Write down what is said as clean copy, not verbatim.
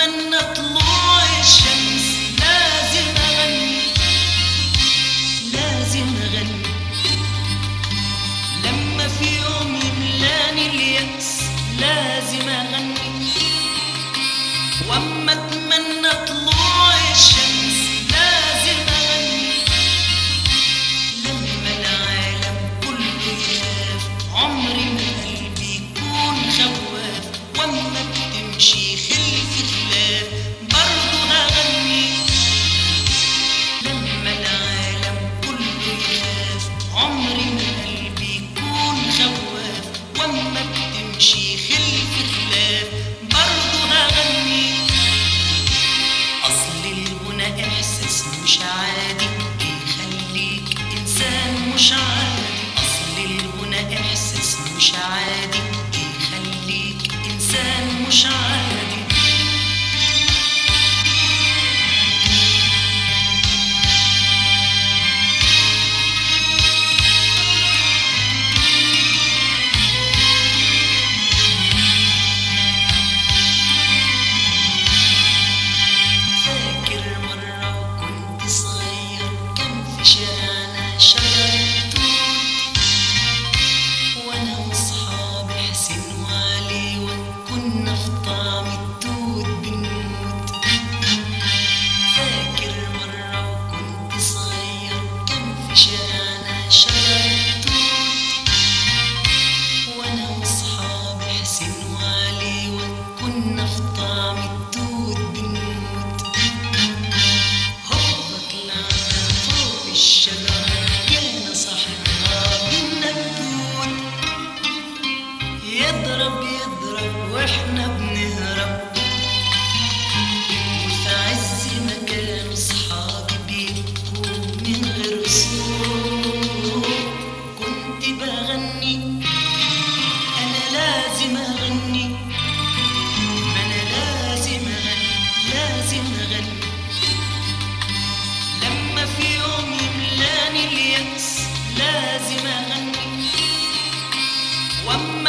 اتمنى طلوع الشمس لازم اغني، لازم اغني. لما في يوم يملاني اليأس لازم اغني. واما اتمنى طلوع الشمس لازم اغني. لما العالم كله يخاف عمري ما قلبي يكون خواف. واما بتمشي خلف خلاف برضو هغني. لما العالم كله يخاف عمري ما قلبي يكون خواف. واما بتمشي خلف خلاف برضو هغني. اصل الغنى احساس مش عادي بيخليك انسان مش عادي. اصل الغنى احساس مش عادي بيخليك انسان مش عادي. فاكر مرة وكنت صغير كان في شارعنا شجرة توت، وانا واصحابي حسين وعلي وكنا في طعم التوت بنموت. فاكر مرة وكنت صغير كان في شارعنا شجرة توت، وانا واصحابي حسين وعلي وكنا في طعم التوت بنموت. هوبا طلعنا فوق الشجرة جانا صاحبنا بالنبوت، يضرب يضرب واحنا بنهرب. وفي عز ما كانوا صحابي بيبكوا من غير صوت كنت بغني. انا لازم اغني، ما انا لازم اغني، لازم اغني. لما في يوم يملاني اليأس لازم اغني. واما